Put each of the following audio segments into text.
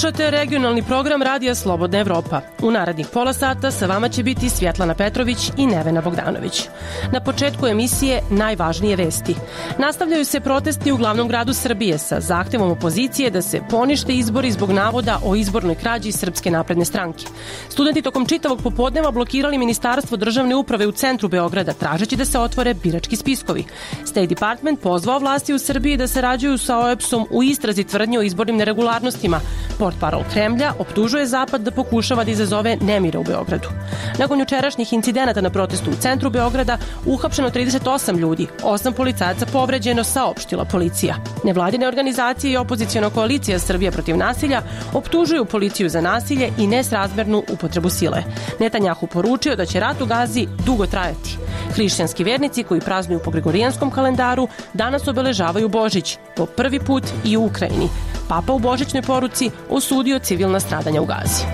Slušate regionalni program Radija Slobodna Evropa. U narednih pola sata sa vama će biti Svjetlana Petrović i Nevena Bogdanović. Na početku emisije najvažnije vesti. Nastavljaju se protesti u glavnom gradu Srbije sa zahtevom opozicije da se ponište izbori zbog navoda o izbornoj krađi Srpske napredne stranke. Studenti tokom čitavog popodneva blokirali Ministarstvo državne uprave u centru Beograda tražeći da se otvore birački spiskovi. State Department pozvao vlasti u Srbiji da sarađuju sa OEBS-om u istrazi tvrdnje o izbornim neregularnostima. Portparol Kremlja optužuje Zapad da pokušava da izazove nemire u Beogradu. Nakon jučerašnjih incidenata na protestu u centru Beograda uhapšeno 38 ljudi, 8 policajaca povređeno, saopštila policija. Nevladine organizacije i opoziciona koalicija Srbija protiv nasilja optužuju policiju za nasilje i nesrazmernu upotrebu sile. Netanjahu poručio da će rat u Gazi dugo trajati. Hrišćanski vernici koji praznuju po gregorijanskom kalendaru danas obeležavaju Božić, po prvi put i u Ukrajini. Papa u božićnoj poruci osudio civilna stradanja u Gazi.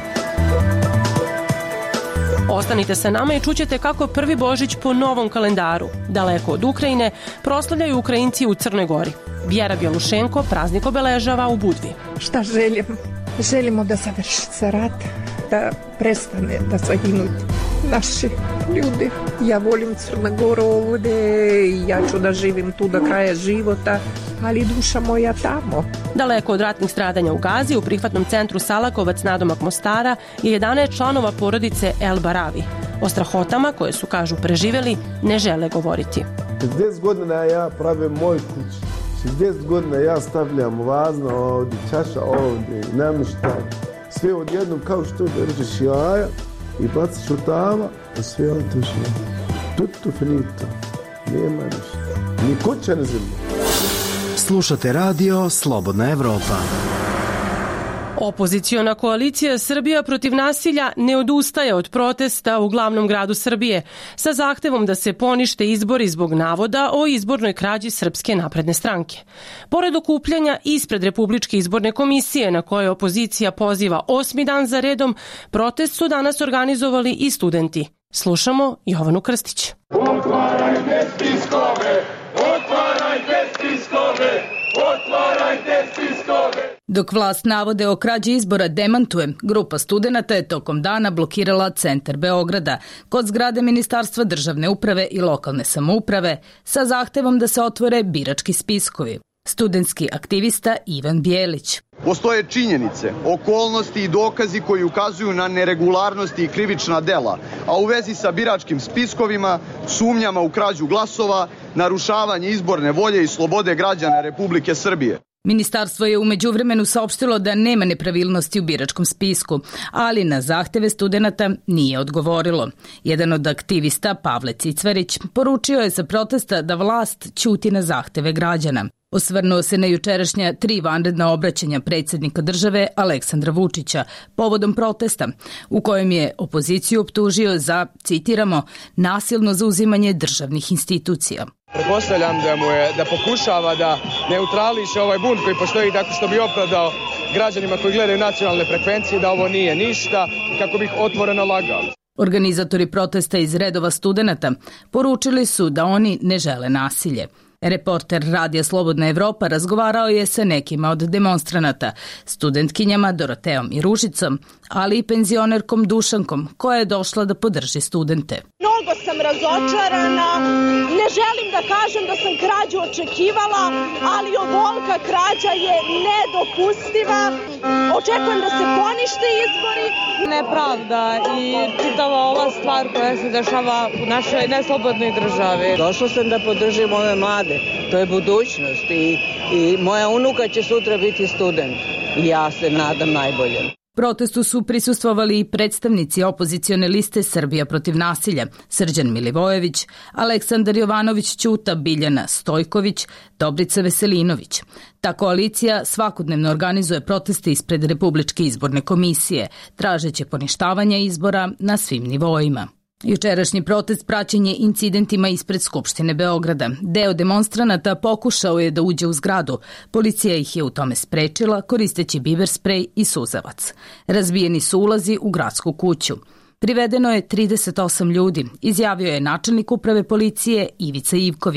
Ostanite sa nama i čućete kako prvi Božić po novom kalendaru, daleko od Ukrajine, proslavljaju Ukrajinci u Crnoj Gori. Vjera Bjelušenko praznik obeležava u Budvi. Šta želimo? Želimo da završi se rat, da prestane da se ginuti naši ljudi. Ja volim Crnu Goru ovdje, ja ću da živim tu do kraja života, ali duša moja tamo. Daleko od ratnih stradanja u Gazi, u prihvatnom centru Salakovac nadomak Mostara je 11 članova porodice El Baravi. O strahotama koje su, kažu, preživjeli, ne žele govoriti. 60 godina ja pravim moj kuć. 60 godina ja stavljam vazno ovdje, čaša ovdje, namještaj. Sve odjednom kao što držiš jaja i baciš u tava, a sve otišlo. Tutto finito. Nema ništa. Ni kuća na zemlji. Slušate radio Slobodna Evropa. Opoziciona koalicija Srbija protiv nasilja ne odustaje od protesta u glavnom gradu Srbije sa zahtevom da se ponište izbori zbog navoda o izbornoj krađi Srpske napredne stranke. Pored okupljanja ispred Republičke izborne komisije na koje opozicija poziva 8. dan za redom, protest su danas organizovali i studenti. Slušamo Jovanu Krstić. Otvarajte spiskove! Otvarajte spiskove! Otvarajte spiskove! Dok vlast navode o krađi izbora demantuje, grupa studenata je tokom dana blokirala centar Beograda kod zgrade Ministarstva državne uprave i lokalne samouprave sa zahtevom da se otvore birački spiskovi. Studentski aktivista Ivan Bijelić. Postoje činjenice, okolnosti i dokazi koji ukazuju na neregularnosti i krivična dela, a u vezi sa biračkim spiskovima, sumnjama u krađu glasova, narušavanje izborne volje i slobode građana Republike Srbije. Ministarstvo je u međuvremenu saopštilo da nema nepravilnosti u biračkom spisku, ali na zahteve studenata nije odgovorilo. Jedan od aktivista, Pavle Cicvarić, poručio je sa protesta da vlast ćuti na zahteve građana. Osvrnuo se na jučerašnja 3 vanredna obraćanja predsjednika države Aleksandra Vučića povodom protesta, u kojem je opoziciju optužio za, citiramo, nasilno zauzimanje državnih institucija. Pretpostavljam da pokušava da neutrališe ovaj bunt koji postoji tako što bi opravdao građanima koji gledaju nacionalne frekvencije da ovo nije ništa i kako bi ih otvoreno lagao. Organizatori protesta iz redova studenata poručili su da oni ne žele nasilje. Reporter Radija Slobodna Evropa razgovarao je sa nekima od demonstranata, studentkinjama Doroteom i Ružicom, ali i penzionerkom Dušankom koja je došla da podrži studente. Mnogo sam razočarana, ne želim da kažem da sam krađu očekivala, ali ovolika krađa je nedopustiva. Očekujem da se ponište izbori. Nepravda i čitava ova stvar koja se dešava u našoj neslobodnoj državi. Došla sam da podržim ove mlade. To je budućnost i moja unuka će sutra biti student i ja se nadam najbolje. Protestu su prisustvovali i predstavnici opozicione liste Srbija protiv nasilja, Srđan Milivojević, Aleksandar Jovanović Ćuta, Biljana Stojković, Dobrica Veselinović. Ta koalicija svakodnevno organizuje proteste ispred Republičke izborne komisije, tražeći poništavanje izbora na svim nivoima. Jučerašnji protest praćen je incidentima ispred Skupštine Beograda. Deo demonstranata pokušao je da uđe u zgradu. Policija ih je u tome sprečila koristeći biber sprej i suzavac. Razbijeni su ulazi u gradsku kuću. Privedeno je 38 ljudi, izjavio je načelnik uprave policije Ivica Ivković.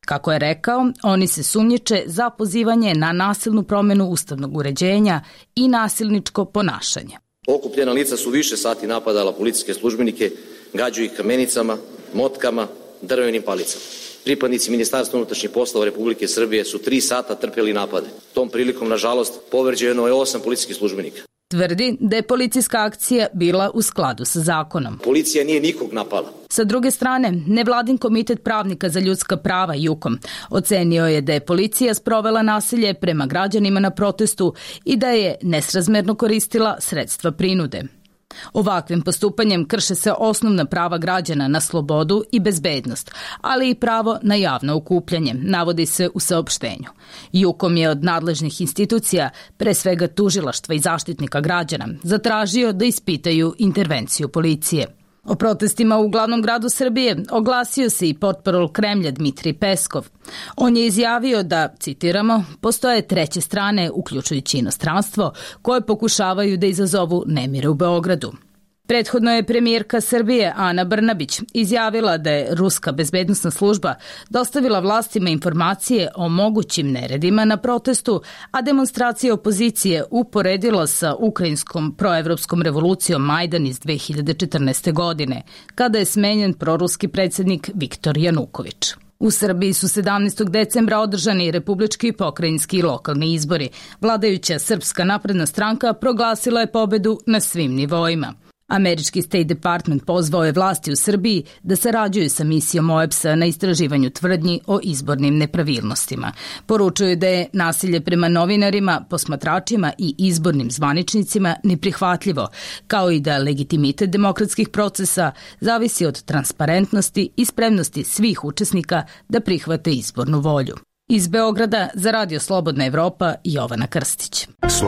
Kako je rekao, oni se sumnjiče za pozivanje na nasilnu promenu ustavnog uređenja i nasilničko ponašanje. Okupljena lica su više sati napadala policijske službenike, gađaju ih kamenicama, motkama, drvenim palicama. Pripadnici Ministarstva unutrašnjih poslova Republike Srbije su 3 sata trpjeli napade. Tom prilikom, nažalost, povređeno je 8 policijskih službenika. Tvrdi da je policijska akcija bila u skladu sa zakonom. Policija nije nikog napala. Sa druge strane, nevladin komitet pravnika za ljudska prava JUKOM ocenio je da je policija sprovela nasilje prema građanima na protestu i da je nesrazmerno koristila sredstva prinude. Ovakvim postupanjem krše se osnovna prava građana na slobodu i bezbednost, ali i pravo na javno okupljanje, navodi se u saopštenju. JUKOM je od nadležnih institucija, pre svega tužilaštva i zaštitnika građana, zatražio da ispitaju intervenciju policije. O protestima u glavnom gradu Srbije oglasio se i portparol Kremlja Dmitrij Peskov. On je izjavio da, citiramo, postoje treće strane, uključujući inostranstvo, koje pokušavaju da izazovu nemire u Beogradu. Prethodno je premijerka Srbije Ana Brnabić izjavila da je ruska bezbednosna služba dostavila vlastima informacije o mogućim neredima na protestu, a demonstracije opozicije uporedila sa ukrajinskom proevropskom revolucijom Majdan iz 2014. godine, kada je smenjen proruski predsjednik Viktor Januković. U Srbiji su 17. decembra održani republički, pokrajinski i lokalni izbori. Vladajuća Srpska napredna stranka proglasila je pobedu na svim nivoima. Američki State Department pozvao je vlasti u Srbiji da sarađuju sa misijom OEBS-a na istraživanju tvrdnji o izbornim nepravilnostima. Poručuju da je nasilje prema novinarima, posmatračima i izbornim zvaničnicima neprihvatljivo, kao i da legitimitet demokratskih procesa zavisi od transparentnosti i spremnosti svih učesnika da prihvate izbornu volju. Iz Beograda za Radio Slobodna Evropa, Jovana Krstić.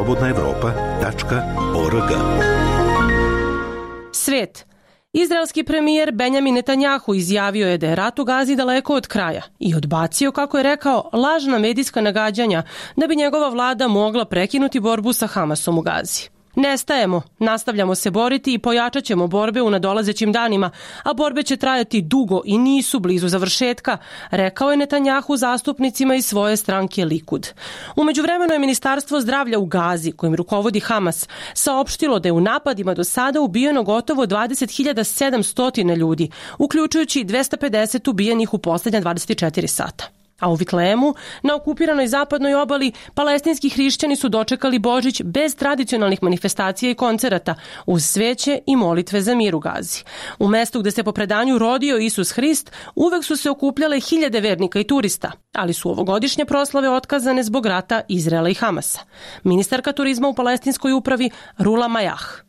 slobodnaevropa.org. Svet. Izraelski premijer Benjamin Netanjahu izjavio je da je rat u Gazi daleko od kraja i odbacio, kako je rekao, lažna medijska nagađanja da bi njegova vlada mogla prekinuti borbu sa Hamasom u Gazi. Nestajemo, nastavljamo se boriti i pojačat ćemo borbe u nadolazećim danima, a borbe će trajati dugo i nisu blizu završetka, rekao je Netanjahu zastupnicima iz svoje stranke Likud. U međuvremenu je Ministarstvo zdravlja u Gazi, kojim rukovodi Hamas, saopštilo da je u napadima do sada ubijeno gotovo 20.700 ljudi, uključujući 250 ubijenih u posljednja 24 sata. A u Vitlemu, na okupiranoj zapadnoj obali, palestinski hrišćani su dočekali Božić bez tradicionalnih manifestacija i koncerata, uz sveće i molitve za mir u Gazi. U mestu gde se po predanju rodio Isus Hrist, uvek su se okupljale hiljade vernika i turista, ali su ovogodišnje proslave otkazane zbog rata Izraela i Hamasa. Ministarka turizma u palestinskoj upravi Rula Majah.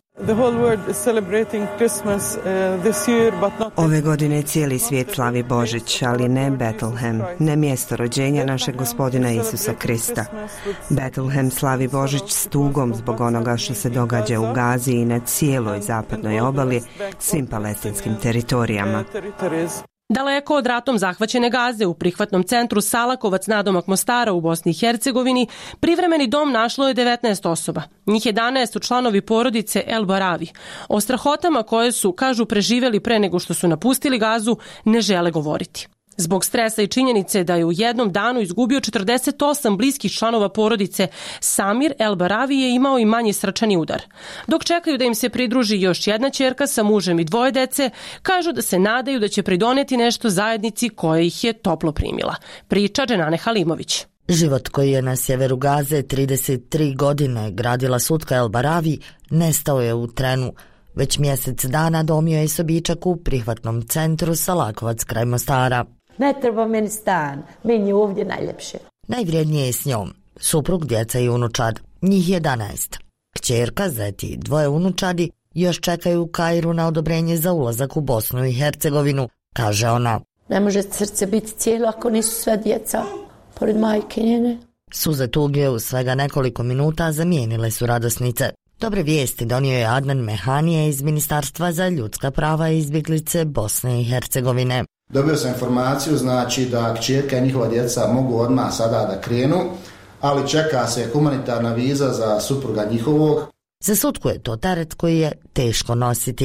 Ove godine cijeli svijet slavi Božić, ali ne Betlehem, ne mjesto rođenja našeg gospodina Isusa Krista. Betlehem slavi Božić s tugom zbog onoga što se događa u Gazi i na cijeloj zapadnoj obali, svim palestinskim teritorijama. Daleko od ratom zahvaćene Gaze, u prihvatnom centru Salakovac nadomak Mostara u Bosni i Hercegovini, privremeni dom našlo je 19 osoba. Njih 11 su članovi porodice El Baravi. O strahotama koje su, kažu, preživjeli pre nego što su napustili Gazu, ne žele govoriti. Zbog stresa i činjenice da je u jednom danu izgubio 48 bliskih članova porodice, Samir El Baravi je imao i manji srčani udar. Dok čekaju da im se pridruži još jedna ćerka sa mužem i 2 dece, kažu da se nadaju da će pridoneti nešto zajednici koja ih je toplo primila. Priča Dženane Halimović. Život koji je na sjeveru Gaze 33 godine gradila Sutka El Baravi nestao je u trenu. Već mjesec dana domio je sobičak u prihvatnom centru Salakovac kraj Mostara. Ne treba meni stan, meni je ovdje najljepše. Najvrijednije je s njom, suprug, djeca i unučad, njih 11. Kćerka, zeti i 2 unučadi još čekaju u Kairu na odobrenje za ulazak u Bosnu i Hercegovinu, kaže ona. Ne može srce biti cijelo ako nisu sve djeca pored majke njene. Suze tuge u svega nekoliko minuta zamijenile su radosnice. Dobre vijesti donio je Adnan Mehanije iz Ministarstva za ljudska prava i izbjeglice Bosne i Hercegovine. Dobio sam informaciju, znači da kćerka i njihova djeca mogu odmah sada da krenu, ali čeka se humanitarna viza za supruga njihovog. Za Sutku je to teret koji je teško nositi.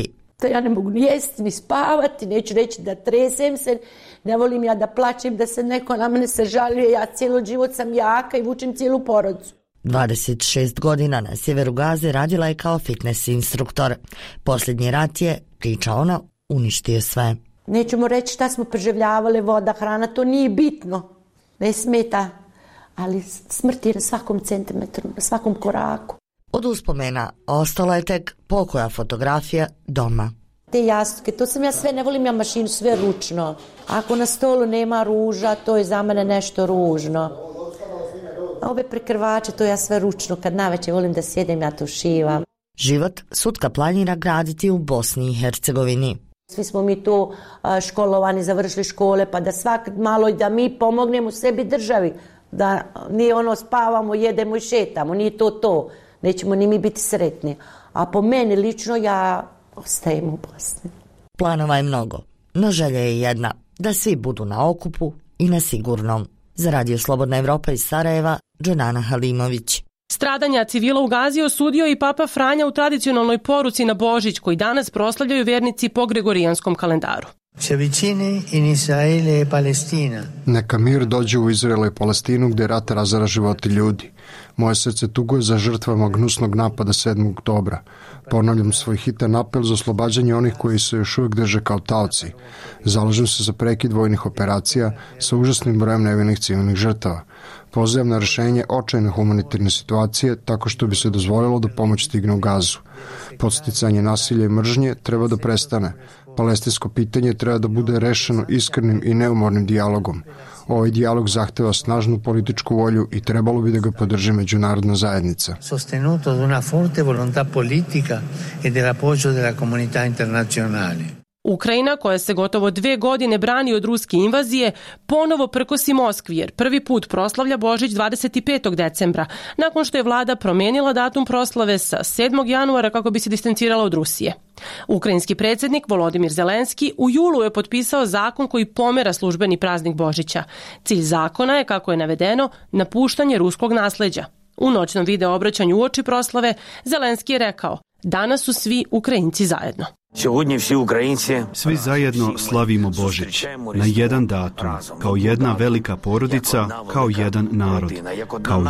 To ja ne mogu ni jesti, ni spavati, neću reći da tresem se, ne volim ja da plačem, da se neko na mene se žaluje, ja cijelo život sam jaka i vučem cijelu porodicu. 26 godina na sjeveru Gaze radila je kao fitness instruktor. Posljednji rat je, priča ona, uništio sve. Nećemo reći šta smo preživljavali, voda, hrana, to nije bitno, ne smeta, ali smrt je na svakom centimetru, na svakom koraku. Od uspomena ostala je tek pokoja fotografija doma. Te jastuke, to sam ja sve, ne volim ja mašinu, sve ručno. Ako na stolu nema ruža, to je za mene nešto ružno. A ove prekrvače, to ja sve ručno, kad navečer volim da sjedem, ja to šivam. Život Sutka planira graditi u Bosni i Hercegovini. Svi smo mi tu školovani, završili škole, pa da svak malo da mi pomognemo sebi državi. Da nije ono spavamo, jedemo i šetamo, nije to. Nećemo ni mi biti sretni. A po meni lično ja ostajem u Bosni. Planova je mnogo, no želja je jedna, da svi budu na okupu i na sigurnom. Za Radio Slobodna Evropa iz Sarajeva, Džanana Halimović. Stradanja civila u Gazi osudio i Papa Franja u tradicionalnoj poruci na Božić, koji danas proslavljaju vernici po gregorijanskom kalendaru. Neka mir dođe u Izrael i Palestinu gdje rat razara živote ljudi. Moje srce tuguje za žrtvama gnusnog napada 7. oktobra. Ponavljam svoj hitan apel za oslobađanje onih koji se još uvijek drže kao taoci. Zalažem se za prekid vojnih operacija sa užasnim brojem nevinih civilnih žrtava. Pozivam na rješenje očajne humanitarne situacije tako što bi se dozvolilo da pomoć stigne u Gazu. Podsticanje nasilja i mržnje treba da prestane. Palestinsko pitanje treba da bude rešeno iskrenim i neumornim dijalogom. Ovaj dijalog zahteva snažnu političku volju i trebalo bi da ga podrži međunarodna zajednica. Sostenuto da una forte volontà politica e dell'appoggio della comunità internazionale. Ukrajina, koja se gotovo 2 godine brani od ruske invazije, ponovo prkosi Moskvi jer prvi put proslavlja Božić 25. decembra, nakon što je vlada promijenila datum proslave sa 7. januara kako bi se distancirala od Rusije. Ukrajinski predsjednik Volodimir Zelenski u julu je potpisao zakon koji pomera službeni praznik Božića. Cilj zakona je, kako je navedeno, napuštanje ruskog nasleđa. U noćnom video obraćanju uoči proslave Zelenski je rekao: "Danas su svi Ukrajinci zajedno." Svi zajedno slavimo Božić na jedan datum, kao jedna velika porodica, kao jedan narod, kao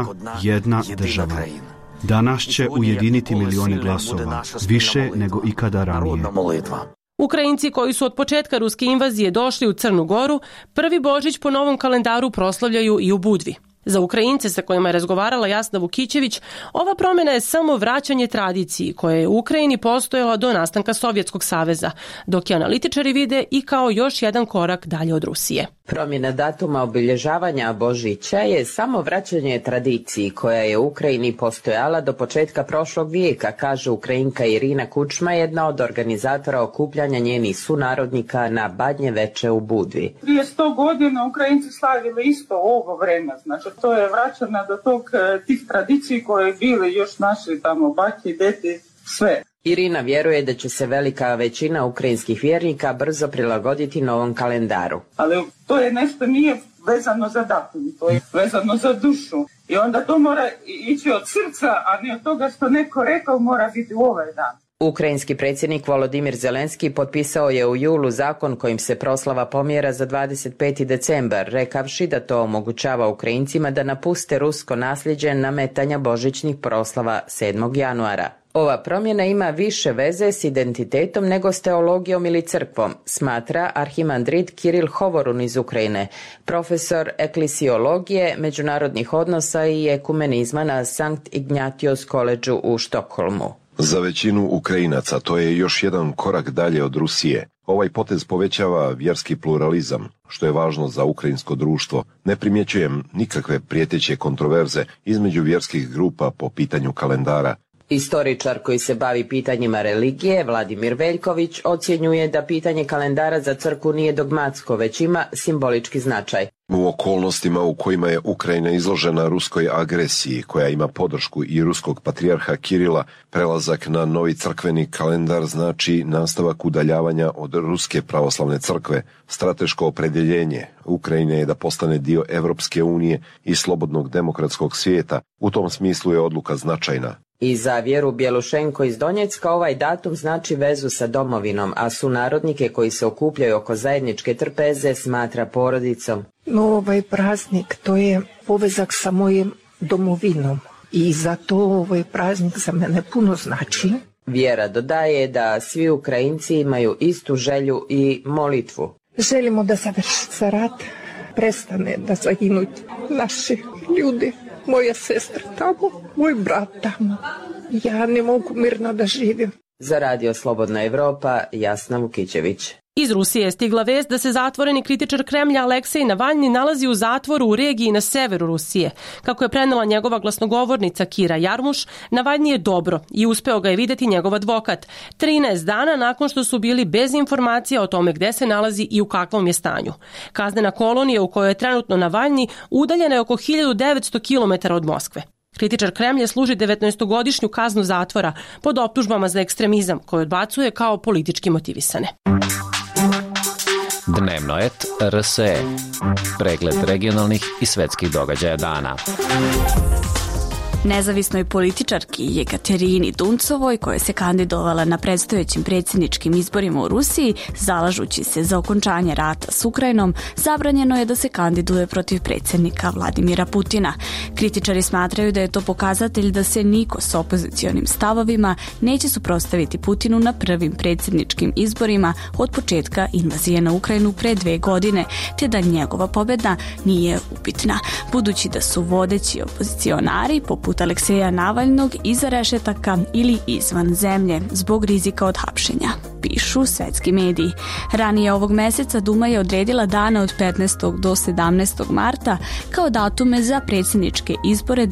jedna država. Danas će ujediniti milione glasova, više nego ikada ranije. Ukrajinci koji su od početka ruske invazije došli u Crnu Goru, prvi Božić po novom kalendaru proslavljaju i u Budvi. Za Ukrajince sa kojima je razgovarala Jasna Vukićević, ova promjena je samo vraćanje tradiciji koja je u Ukrajini postojala do nastanka Sovjetskog saveza, dok je analitičari vide i kao još jedan korak dalje od Rusije. Promjena datuma obilježavanja Božića je samo vraćanje tradiciji koja je u Ukrajini postojala do početka prošlog vijeka, kaže Ukrajinka Irina Kučma, jedna od organizatora okupljanja njenih sunarodnika na Badnje veče u Budvi. Prije 100 godina Ukrajinci slavili isto ovo vreme, znači to je vraćana do tih tradiciji koje bili još naši tamo baki, deti, sve. Irina vjeruje da će se velika većina ukrajinskih vjernika brzo prilagoditi novom kalendaru. Ali to je nešto nije vezano za datum, to je vezano za dušu. I onda to mora ići od srca, a ne od toga što neko rekao mora biti u ovaj dan. Ukrajinski predsjednik Volodimir Zelenski potpisao je u julu zakon kojim se proslava pomjera za 25. decembar, rekavši da to omogućava Ukrajincima da napuste rusko nasljeđe nametanja božićnih proslava 7. januara. Ova promjena ima više veze s identitetom nego s teologijom ili crkvom, smatra arhimandrit Kiril Hovorun iz Ukrajine, profesor eklesiologije, međunarodnih odnosa i ekumenizma na Sankt Ignatius Collegeu u Štokholmu. Za većinu Ukrajinaca to je još jedan korak dalje od Rusije. Ovaj potez povećava vjerski pluralizam, što je važno za ukrajinsko društvo. Ne primjećujem nikakve prijeteće kontroverze između vjerskih grupa po pitanju kalendara. Istoričar koji se bavi pitanjima religije, Vladimir Veljković, ocjenjuje da pitanje kalendara za crkvu nije dogmatsko, već ima simbolički značaj. U okolnostima u kojima je Ukrajina izložena ruskoj agresiji, koja ima podršku i ruskog patrijarha Kirila, prelazak na novi crkveni kalendar znači nastavak udaljavanja od ruske pravoslavne crkve. Strateško opredjeljenje Ukrajine je da postane dio Evropske unije i slobodnog demokratskog svijeta. U tom smislu je odluka značajna. I za Vjeru Bjelušenko iz Donjecka ovaj datum znači vezu sa domovinom, a sunarodnike koji se okupljaju oko zajedničke trpeze smatra porodicom. No, ovaj praznik to je povezak sa mojim domovinom i zato ovaj praznik za mene puno znači. Vjera dodaje da svi Ukrajinci imaju istu želju i molitvu. Želimo da završi se rat, prestane da zaginu naši ljudi, moja sestra tamo, moj brat tamo. Ja ne mogu mirno da živim. Za Radio Slobodna Evropa, Jasna Vukićević. Iz Rusije je stigla vest da se zatvoreni kritičar Kremlja Aleksej Navalni nalazi u zatvoru u regiji na severu Rusije. Kako je prenela njegova glasnogovornica Kira Jarmuš, Navalni je dobro i uspeo ga je videti njegov advokat 13 dana nakon što su bili bez informacija o tome gde se nalazi i u kakvom je stanju. Kaznena kolonija u kojoj je trenutno Navalni udaljena je oko 1900 km od Moskve. Kritičar Kremlja služi 19-godišnju kaznu zatvora pod optužbama za ekstremizam koju odbacuje kao politički motivisane. Dnevnoet RSE. Pregled regionalnih i svetskih događaja dana. Nezavisnoj političarki Jekaterini Duncovoj, koja se kandidovala na predstojećim predsjedničkim izborima u Rusiji, zalažući se za okončanje rata s Ukrajinom, zabranjeno je da se kandiduje protiv predsjednika Vladimira Putina. Kritičari smatraju da je to pokazatelj da se niko s opozicionim stavovima neće suprotstaviti Putinu na prvim predsjedničkim izborima od početka invazije na Ukrajinu pre 2 godine, te da njegova pobjeda nije upitna, budući da su vodeći opozicionari poput Alekseja Navalnog iza rešetaka ili izvan zemlje zbog rizika od hapšenja, pišu svetski mediji. Ranije ovog meseca Duma je odredila dane od 15. do 17. marta kao datume za predsjedničke izbore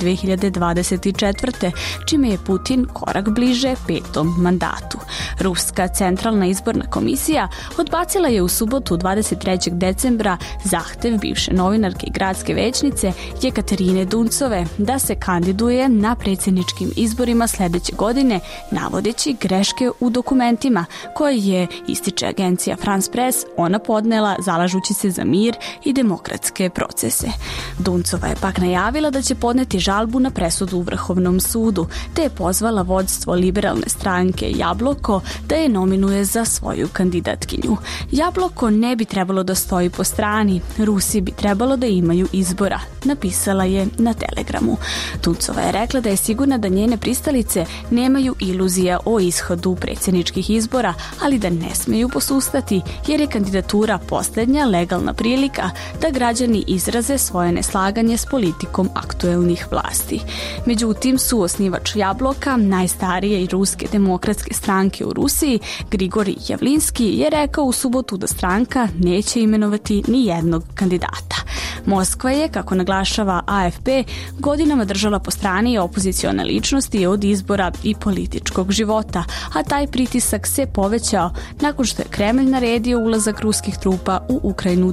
2024. čime je Putin korak bliže 5. mandatu. Ruska centralna izborna komisija odbacila je u subotu 23. decembra zahtev bivše novinarke i gradske većnice Jekaterine Duncove da se kandiduje na predsjedničkim izborima sljedeće godine, navodeći greške u dokumentima koje je, ističe agencija France Press, ona podnela zalažući se za mir i demokratske procese. Duncova je pak najavila da će podneti žalbu na presudu u Vrhovnom sudu, te je pozvala vodstvo liberalne stranke Jabloko da je nominuje za svoju kandidatkinju. Jabloko ne bi trebalo da stoji po strani, Rusi bi trebalo da imaju izbora, napisala je na Telegramu. Duncova je rekla da je sigurna da njene pristalice nemaju iluzija o ishodu predsjedničkih izbora, ali da ne smeju posustati jer je kandidatura posljednja legalna prilika da građani izraze svoje neslaganje s politikom aktuelnih vlasti. Međutim, suosnivač Jabloka, najstarije i ruske demokratske stranke u Rusiji, Grigorij Javlinski, je rekao u subotu da stranka neće imenovati ni jednog kandidata. Moskva je, kako naglašava AFP, godinama držala po strani opozicione ličnosti od izbora i političkog života, a taj pritisak se povećao nakon što je Kremlj naredio ulazak ruskih trupa u Ukrajinu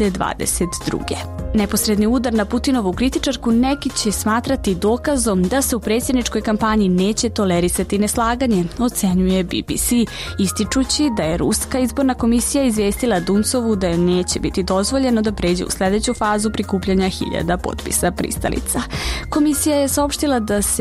2022. Neposredni udar na Putinovu kritičarku neki će smatrati dokazom da se u predsjedničkoj kampanji neće tolerisati neslaganje, ocenjuje BBC, ističući da je Ruska izborna komisija izvijestila Duncovu da joj neće biti dozvoljeno da pređe u sljedeću fazu prikupljanja 1000 potpisa pristalica. Komisija je saopštila da se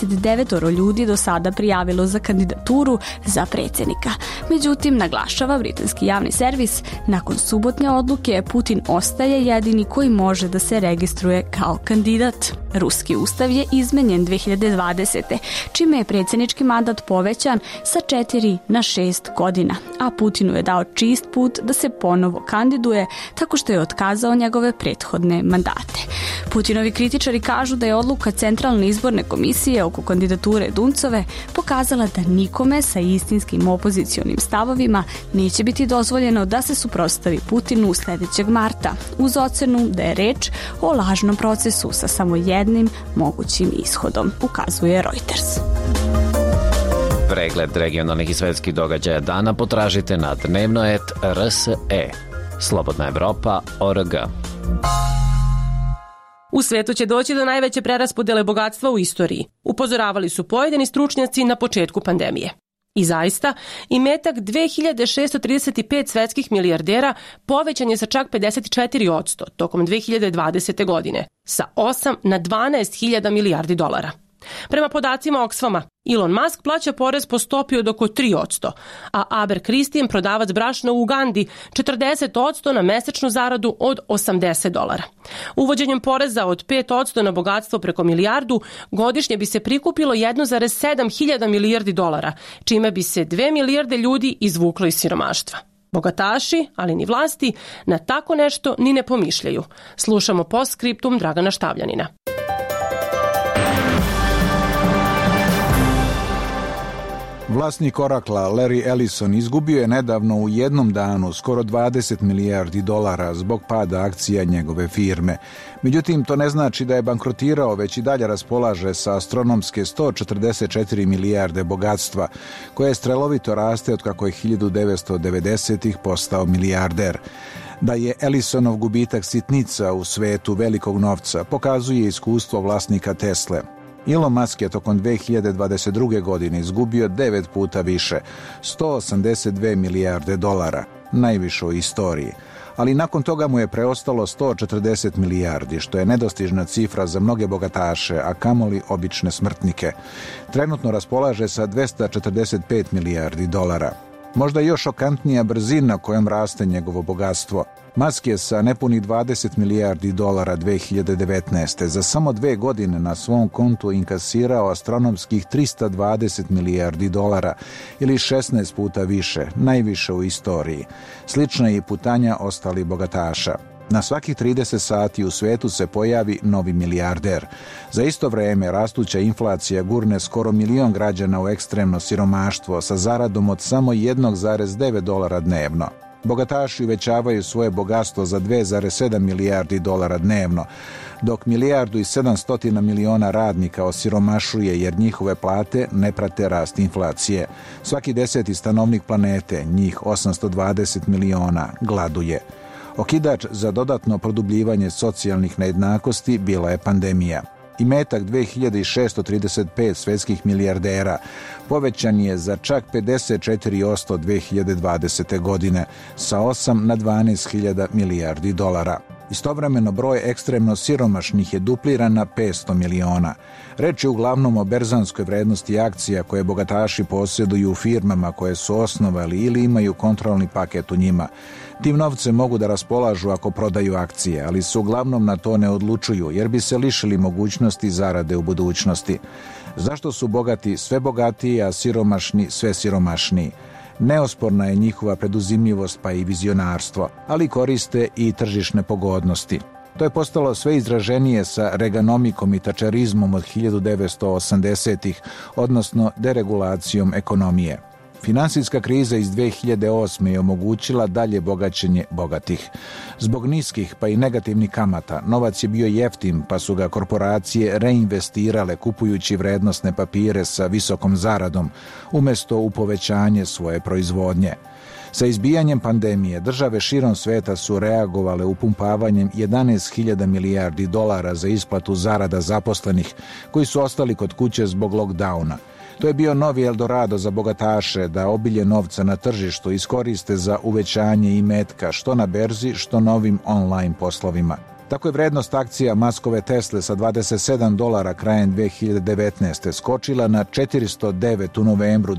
29 ljudi do sada prijavilo za kandidaturu za predsjednika. Međutim, naglašava britanski javni servis, nakon subotnje odluke Putin ostaje jedini koji može da se registruje kao kandidat. Ruski ustav je izmenjen 2020. čime je predsjednički mandat povećan sa 4 na 6 godina, a Putinu je dao čist put da se ponovo kandiduje tako što je otkazao njegove prethodne mandate. Putinovi kritičari kažu da je odluka Centralne izborne komisije oko kandidature Duncove pokazala da nikome sa istinskim opozicionim stavovima neće biti dozvoljeno da se suprotstavi Putinu sljedećeg marta, uz ocenu da je reč o lažnom procesu sa samo jednim mogućim ishodom, ukazuje Reuters. Pregled regionalnih i svetskih događaja dana potražite na Dnevnoet RSE. Slobodna Evropa.org. U svetu će doći do najveće preraspodele bogatstva u istoriji, upozoravali su pojedini stručnjaci na početku pandemije. I zaista, imetak 2635 svetskih milijardera povećan je sa čak 54% tokom 2020. godine, sa 8 na 12.000 milijardi dolara. Prema podacima Oxfama, Elon Musk plaća porez po stopi od oko 3%, a Abercristie, prodavac brašna u Ugandi, 40% na mesečnu zaradu od $80. Uvođenjem poreza od 5% na bogatstvo preko milijardu, godišnje bi se prikupilo 1,7 hiljada milijardi dolara, čime bi se 2 milijarde ljudi izvuklo iz siromaštva. Bogataši, ali ni vlasti, na tako nešto ni ne pomišljaju. Slušamo postskriptum Dragana Štavljanina. Vlasnik Oracla Larry Ellison izgubio je nedavno u jednom danu skoro 20 milijardi dolara zbog pada akcija njegove firme. Međutim, to ne znači da je bankrotirao, već i dalje raspolaže sa astronomske 144 milijarde bogatstva, koje strelovito raste od kako je 1990-ih postao milijarder. Da je Ellisonov gubitak sitnica u svetu velikog novca pokazuje iskustvo vlasnika Tesle. Elon Musk je tokom 2022. godine izgubio 9 puta više, 182 milijarde dolara, najviše u istoriji. Ali nakon toga mu je preostalo 140 milijardi, što je nedostižna cifra za mnoge bogataše, a kamoli obične smrtnike. Trenutno raspolaže sa 245 milijardi dolara. Možda još šokantnija brzina kojom raste njegovo bogatstvo. Musk je sa nepunih 20 milijardi dolara 2019. za samo 2 godine na svom kontu inkasirao astronomskih 320 milijardi dolara ili 16 puta više, najviše u istoriji. Slična je i putanja ostalih bogataša. Na svakih 30 sati u svetu se pojavi novi milijarder. Za isto vreme rastuća inflacija gurne skoro milion građana u ekstremno siromaštvo sa zaradom od samo $1,9 dnevno. Bogataši uvećavaju svoje bogatstvo za 2,7 milijardi dolara dnevno, dok 1,7 milijardi radnika osiromašuje jer njihove plate ne prate rast inflacije. Svaki 10. stanovnik planete, njih 820 miliona, gladuje. Okidač za dodatno produbljivanje socijalnih nejednakosti bila je pandemija. Imetak 2635 svetskih milijardera povećan je za čak 54% 2020. godine, sa 8 na 12.000 milijardi dolara. Istovremeno broj ekstremno siromašnih je dupliran na 500 miliona. Reč je uglavnom o berzanskoj vrednosti akcija koje bogataši posjeduju u firmama koje su osnovali ili imaju kontrolni paket u njima. Tim novcem mogu da raspolažu ako prodaju akcije, ali se uglavnom na to ne odlučuju jer bi se lišili mogućnosti zarade u budućnosti. Zašto su bogati sve bogatiji, a siromašni sve siromašniji? Neosporna je njihova preduzimljivost pa i vizionarstvo, ali koriste i tržišne pogodnosti. To je postalo sve izraženije sa reganomikom i tačerizmom od 1980-ih, odnosno deregulacijom ekonomije. Finansijska kriza iz 2008. je omogućila dalje bogaćenje bogatih. Zbog niskih pa i negativnih kamata, novac je bio jeftin pa su ga korporacije reinvestirale kupujući vrednosne papire sa visokom zaradom, umjesto u povećanje svoje proizvodnje. Sa izbijanjem pandemije, države širom sveta su reagovale upumpavanjem 11.000 milijardi dolara za isplatu zarada zaposlenih koji su ostali kod kuće zbog lockdowna. To je bio novi Eldorado za bogataše da obilje novca na tržištu iskoriste za uvećanje imetka što na berzi, što novim online poslovima. Tako je vrednost akcija Muskove Tesle sa $27 krajem 2019. skočila na 409 u novembru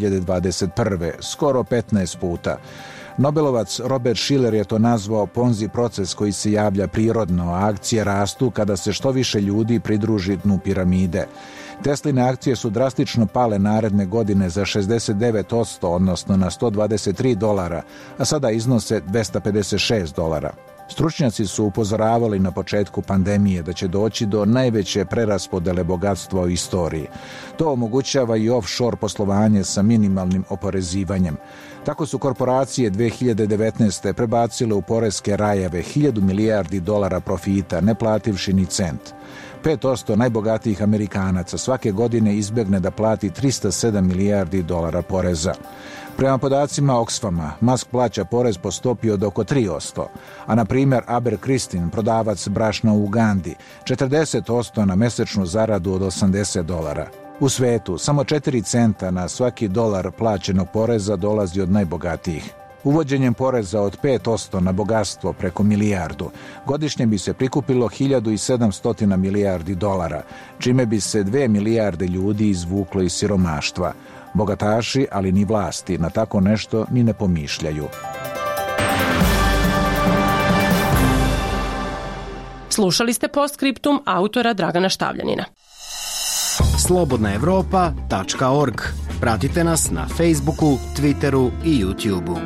2021. skoro 15 puta. Nobelovac Robert Shiller je to nazvao Ponzi proces koji se javlja prirodno, a akcije rastu kada se što više ljudi pridruži dnu piramide. Tesline akcije su drastično pale naredne godine za 69%, odnosno na $123, a sada iznose $256. Stručnjaci su upozoravali na početku pandemije da će doći do najveće preraspodele bogatstva u istoriji. To omogućava i offshore poslovanje sa minimalnim oporezivanjem. Tako su korporacije 2019. prebacile u poreske rajeve 1.000 milijardi dolara profita, ne plativši ni cent. 5% najbogatijih Amerikanaca svake godine izbjegne da plati 307 milijardi dolara poreza. Prema podacima Oxfama, Musk plaća porez po stopi od oko 3%, a na primjer Abercristie, prodavac brašna u Ugandi, 40% na mesečnu zaradu od $80. U svetu samo 4 centa na svaki dolar plaćenog poreza dolazi od najbogatijih. Uvođenjem poreza od 5% na bogatstvo preko milijardu, godišnje bi se prikupilo 1700 milijardi dolara, čime bi se 2 milijarde ljudi izvuklo iz siromaštva. Bogataši, ali ni vlasti, na tako nešto ni ne pomišljaju. Slušali ste postskriptum autora Dragana Štavljanina. Slobodnaevropa.org. Pratite nas na Facebooku, Twitteru i YouTubeu.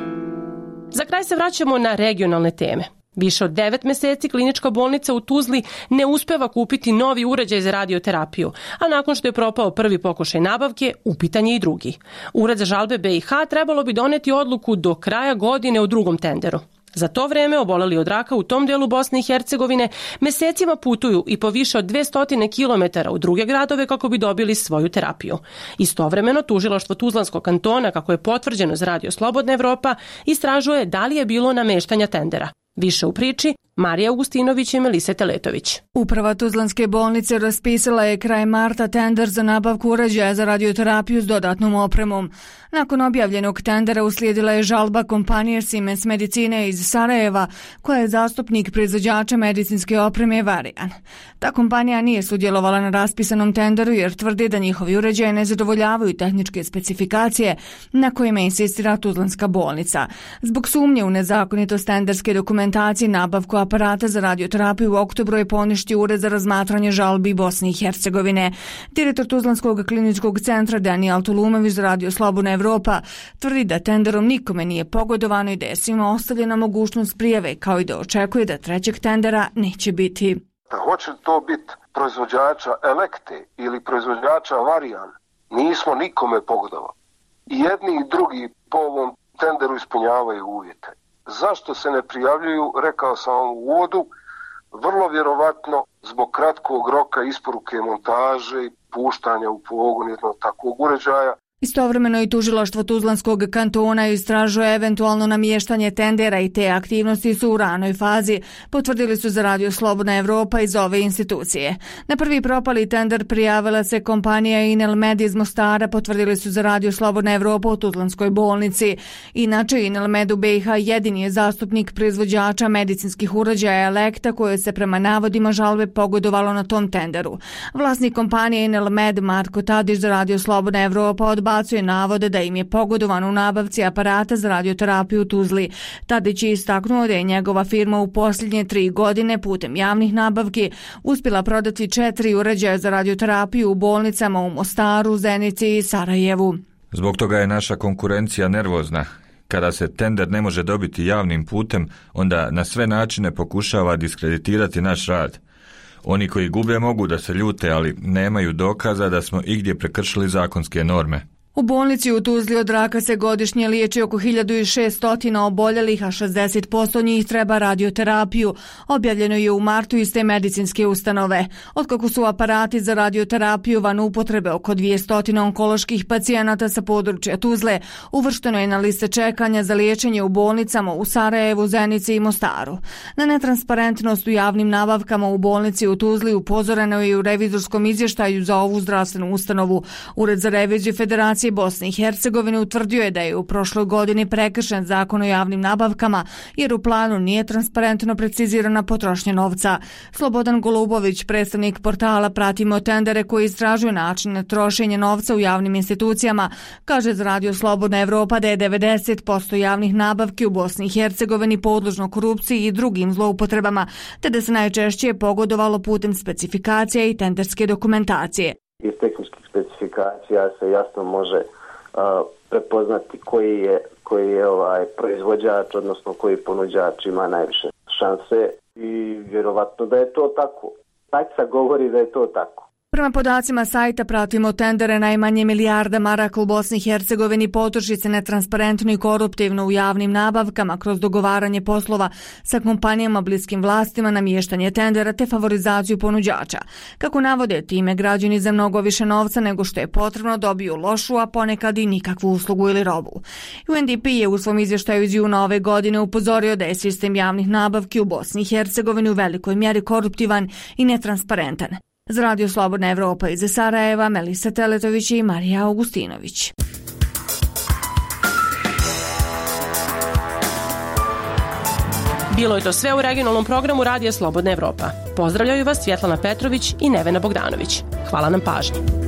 Za kraj se vraćamo na regionalne teme. Više od 9 meseci klinička bolnica u Tuzli ne uspeva kupiti novi uređaj za radioterapiju, a nakon što je propao prvi pokušaj nabavke, upitan je i drugi. Ured za žalbe BiH trebalo bi doneti odluku do kraja godine o drugom tenderu. Za to vreme oboleli od raka u tom delu Bosne i Hercegovine mesecima putuju i po više od 200 kilometara u druge gradove kako bi dobili svoju terapiju. Istovremeno, tužilaštvo Tuzlanskog kantona, kako je potvrđeno za Radio Slobodna Evropa, istražuje da li je bilo nameštanja tendera. Više u priči Marija Augustinović i Melisa Teletović. Uprava Tuzlanske bolnice raspisala je kraj marta tender za nabavku uređaja za radioterapiju s dodatnom opremom. Nakon objavljenog tendera uslijedila je žalba kompanije Siemens Medicine iz Sarajeva, koja je zastupnik proizvođača medicinske opreme Varian. Ta kompanija nije sudjelovala na raspisanom tenderu jer tvrdi da njihovi uređaji ne zadovoljavaju tehničke specifikacije na kojima insistira Tuzlanska bolnica. Zbog sumnje u nezakonitost tenderske dokumentacije nabavku aparata za radioterapiju u oktobru je poništio Ured za razmatranje žalbi Bosne i Hercegovine. Direktor Tuzlanskog kliničkog centra Daniel Tulumović za Radio Slobodna Evropa tvrdi da tenderom nikome nije pogodovano i da je svima ostavljena mogućnost prijave, kao i da očekuje da trećeg tendera neće biti. Hoće to biti proizvođača Elekte ili proizvođača Varian, nismo nikome pogodovali. I jedni i drugi po ovom tenderu ispunjavaju uvjete. Zašto se ne prijavljuju, rekao sam vam u uvodu, vrlo vjerovatno zbog kratkog roka isporuke montaže i puštanja u pogon jednog takvog uređaja. Istovremeno i tužilaštvo Tuzlanskog kantona istražuje eventualno namještanje tendera i te aktivnosti su u ranoj fazi, potvrdili su za Radio Slobodna Evropa iz ove institucije. Na prvi propali tender prijavila se kompanija Inelmed iz Mostara, potvrdili su za Radio Slobodna Evropa u Tuzlanskoj bolnici. Inače, Inelmed u BiH jedini je zastupnik proizvođača medicinskih uređaja Elekta, koje se prema navodima žalbe pogodovalo na tom tenderu. Vlasnik kompanije Inelmed Marko Tadić za Radio Slobodna Evropa odbacuje navode da im je pogodovano u nabavci aparata za radioterapiju u Tuzli. Tadić je istaknuo da je njegova firma u posljednje 3 godine putem javnih nabavki uspjela prodati 4 uređaja za radioterapiju u bolnicama u Mostaru, Zenici i Sarajevu. Zbog toga je naša konkurencija nervozna. Kada se tender ne može dobiti javnim putem, onda na sve načine pokušava diskreditirati naš rad. Oni koji gube mogu da se ljute, ali nemaju dokaza da smo igdje prekršili zakonske norme. U bolnici u Tuzli od raka se godišnje liječi oko 1600 oboljelih, a 60% njih treba radioterapiju. Objavljeno je u martu iz te medicinske ustanove. Otkako su aparati za radioterapiju van upotrebe oko 200 onkoloških pacijenata sa područja Tuzle, uvršteno je na liste čekanja za liječenje u bolnicama u Sarajevu, Zenici i Mostaru. Na netransparentnost u javnim nabavkama u bolnici u Tuzli upozoreno je u revizorskom izvještaju za ovu zdravstvenu ustanovu. Ured za reviziju Federacije Bosne i Hercegovine utvrdio je da je u prošloj godini prekršen zakon o javnim nabavkama jer u planu nije transparentno precizirana potrošnja novca. Slobodan Golubović, predstavnik portala Pratimo tendere koji istražuju načine trošenja novca u javnim institucijama, kaže za Radio Slobodna Evropa da je 90% javnih nabavki u Bosni i Hercegovini podložno korupciji i drugim zloupotrebama, te da se najčešće pogodovalo putem specifikacija i tenderske dokumentacije. Iz tehničkih specifikacija se jasno može prepoznati koji je proizvođač, odnosno koji ponuđač ima najviše šanse i vjerovatno da je to tako. Taksa govori da je to tako. Prema podacima sajta Pratimo tendere, najmanje milijarda maraka u Bosni i Hercegovini potroši se netransparentno i koruptivno u javnim nabavkama kroz dogovaranje poslova sa kompanijama bliskim vlastima, namještanje tendera te favorizaciju ponuđača. Kako navode, time građani za mnogo više novca nego što je potrebno dobiju lošu, a ponekad i nikakvu uslugu ili robu. UNDP je u svom izvještaju iz juna ove godine upozorio da je sistem javnih nabavki u Bosni i Hercegovini u velikoj mjeri koruptivan i netransparentan. Za Radio Slobodna Evropa iz Sarajeva, Melisa Teletović i Marija Augustinović. Bilo je to sve u regionalnom programu Radija Slobodna Evropa. Pozdravljaju vas Svjetlana Petrović i Nevena Bogdanović. Hvala na pažnji.